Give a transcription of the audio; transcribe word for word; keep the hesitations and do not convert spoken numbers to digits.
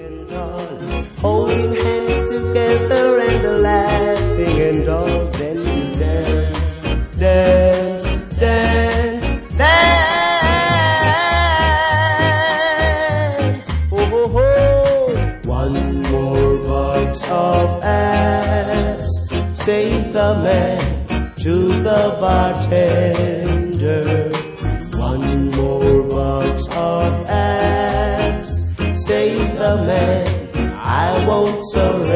and all, holding hands together and laughing and all. Then you dance, dance, dance, dance. Oh, oh, oh. One more box of abs, says the man to the bartender. One more box of abs, says the man, I won't surrender.